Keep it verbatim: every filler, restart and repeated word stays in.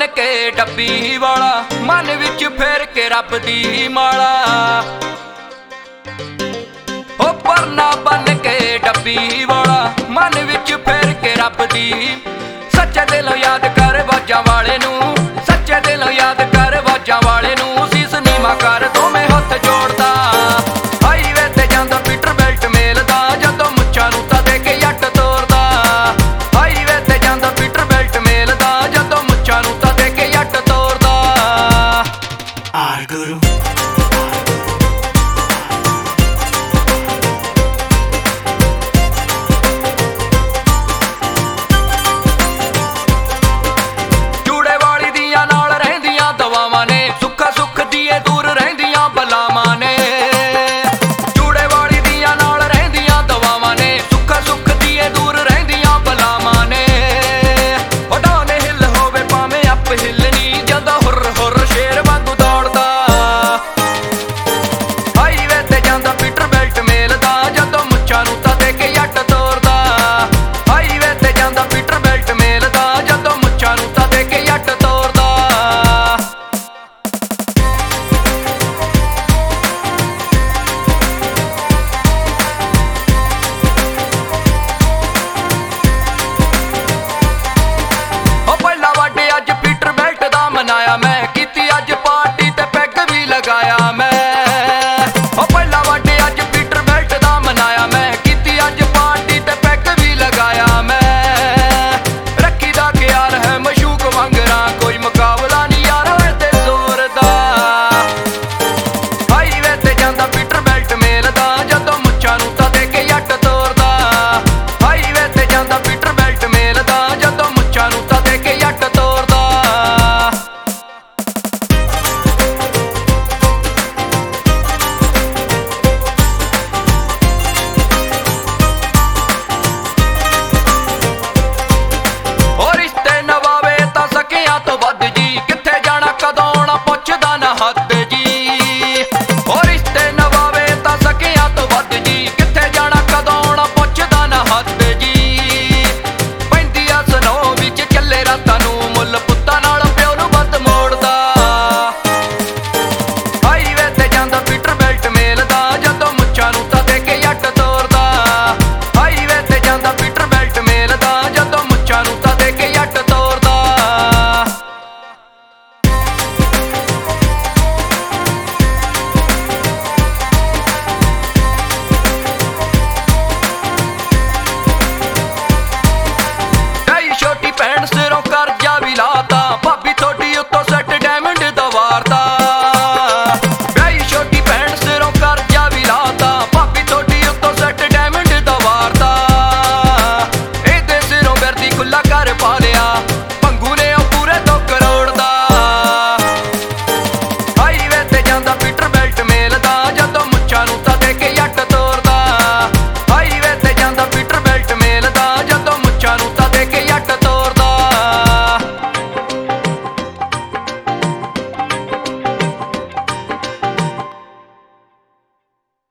बन के डब्बी वाला मन विच फेर के रब दी माला। ओ परना बन के डब्बी वाला मन विच फेर के रब दी। सच्चे दिलों याद कर बाजा वाले नू, सच्चे दिलों याद कर बाजा वाले नू। सीस नीमा कर दो मैं हथ जोड़दा, हाईवे ते जांदा पीटर बेल्ट मेलदा। जदों मुच्छां नू तां दे के जट तोरदा, हाईवे ते जांदा पीटर बेल्ट मेलदा। जदों मुच्छां नू तां दे के जट तोरदा। आर गुरु पाले